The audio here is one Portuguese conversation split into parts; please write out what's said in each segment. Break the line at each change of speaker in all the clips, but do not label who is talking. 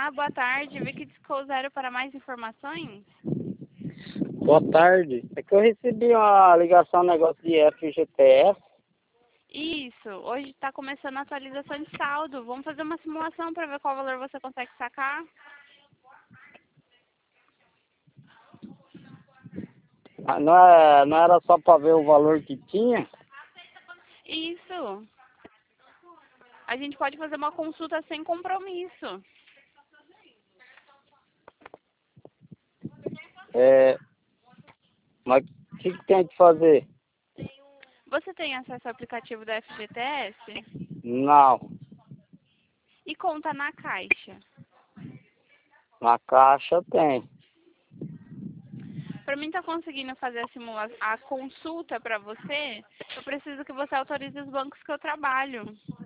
Olá, boa tarde. Vi que discou zero para mais informações.
Boa tarde. É que eu recebi uma ligação, um negócio de FGTS.
Isso, hoje está começando a atualização de saldo. Vamos fazer uma simulação para ver qual valor você consegue sacar.
Não era só para ver o valor que tinha?
Isso. A gente pode fazer uma consulta sem compromisso.
Mas o que tem que fazer?
Você tem acesso ao aplicativo da FGTS?
Não.
E conta na Caixa?
Na Caixa tem.
Para mim estar conseguindo fazer a consulta para você, eu preciso que você autorize os bancos que eu trabalho.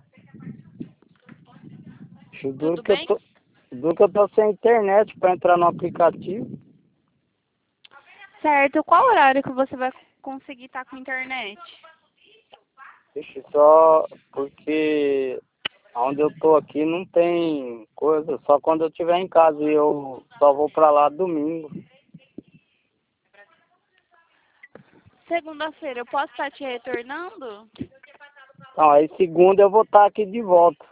Tudo bem?
Duro que eu tô sem internet para entrar no aplicativo.
Certo. Qual horário que você vai conseguir estar com internet?
Ixi, só porque onde eu tô aqui não tem coisa, só quando eu estiver em casa e eu só vou para lá domingo.
Segunda-feira, eu posso estar te retornando?
Então, aí segunda eu vou estar aqui de volta.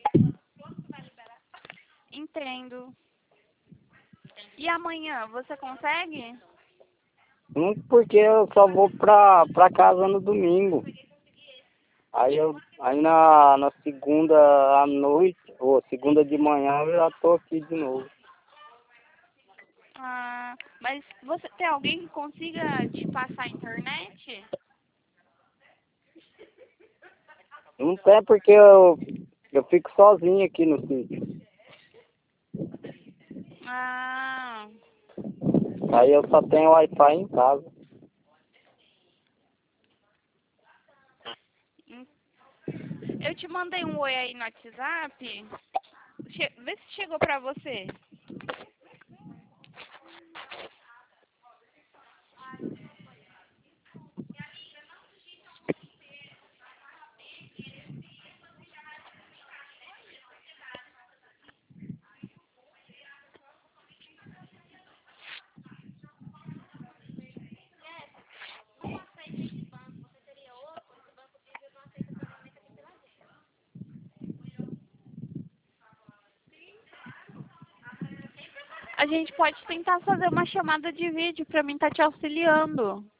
Entendo. E amanhã, você consegue?
Não, porque eu só vou pra casa no domingo. Aí na segunda à noite, ou segunda de manhã, eu já tô aqui de novo.
Ah, mas você tem alguém que consiga te passar a internet?
Não tem porque eu fico sozinho aqui no sítio.
Ah,
Aí eu só tenho Wi-Fi em casa.
eu te mandei um oi aí no WhatsApp. Vê se chegou pra você. A gente pode tentar fazer uma chamada de vídeo pra mim estar te auxiliando.